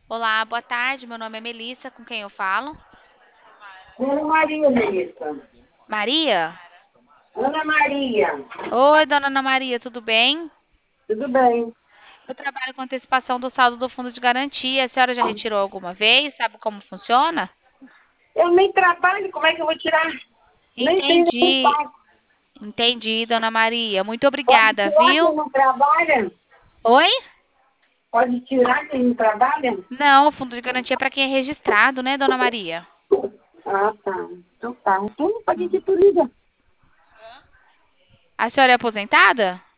Olá, boa tarde. Meu nome é Melissa, com quem eu falo? Ana Maria, Melissa. Maria? Ana Maria, Oi, dona Ana Maria, tudo bem? tudo bem? Eu trabalho com antecipação do saldo do fundo de garantia. A senhora já retirou alguma vez? Sabe como funciona? Eu nem trabalho, como é que eu vou tirar? Nem tenho nem Entendi, pago. entendi, dona Maria. Muito Pode obrigada, tirar quem viu? não trabalha? Oi? Pode tirar quem não trabalha? Não, o fundo de garantia é para quem é registrado, né, dona Maria? Ah, tá. Então tá. Então, pra que que tu liga? A senhora é aposentada?